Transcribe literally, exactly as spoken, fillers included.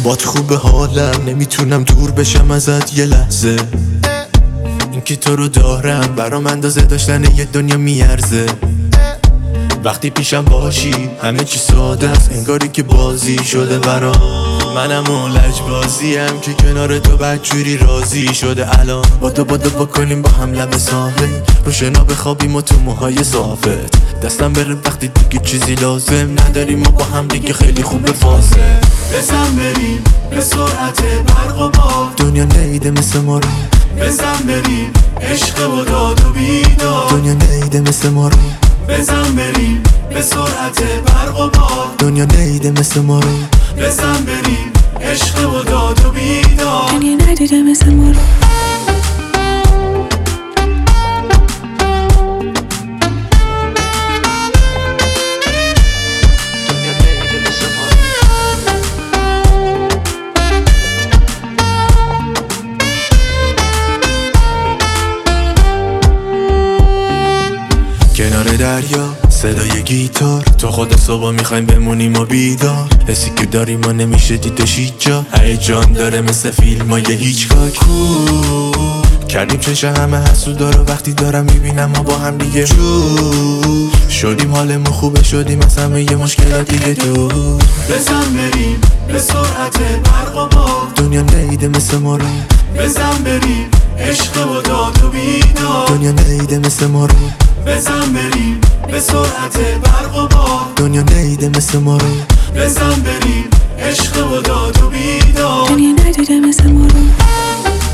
بات خوب حالم، نمیتونم دور بشم ازت یه لحظه. این که تو رو دارم برام اندازه داشتن یه دنیا میارزه. وقتی پیشم باشی همه چی ساده است، انگاری که بازی شده برام. منم اون لجبازیم که کنار تو بدجوری راضی شده. الان بادو بادو بکنیم با هم لب ساحل، رو شنا بخوابیم و تو موهای صافت دستم بره وقتی دیگه چیزی لازم نداریم. ما با هم دیگه خیلی خوبه فاصله. بزن بریم به سرعت برق و باد، دنیا نیده مثل ما رو. بزن بریم عشق و داد و بیداد، دنیا نیده مثل ما رو. بزن بریم به سرعت برق و باد، دنیا نیده مثل ما رو. بزن بریم عشق و داد و بیداد. دنیا ندیده مثل ما رو. کنار دریا صدای گیتار، تو خدا صبح میخوایم بمونیم و بیدار. حسی که داریم ما نمیشه دیدش هیچ جا، هیجان داره مثل فیلم های هیچکاک. کردیم چشه همه حسودا رو، وقتی دارم میبینم ما با هم دیگه جو شدیم، حالمون خوبه شدیم از همه یه مشکلات دیگه دور. بزن بریم به سرعت برق و باد، دنیا نیده مثل ما رو. بزن بریم عشق و داد و بیداد، دنیا نیده مثل ما رو. بزن بریم به سرعت برق و باد، دنیا نیده مثل ما رو. بزن بریم عشق و داد و بیداد. دنیا ندیده مثل ما رو.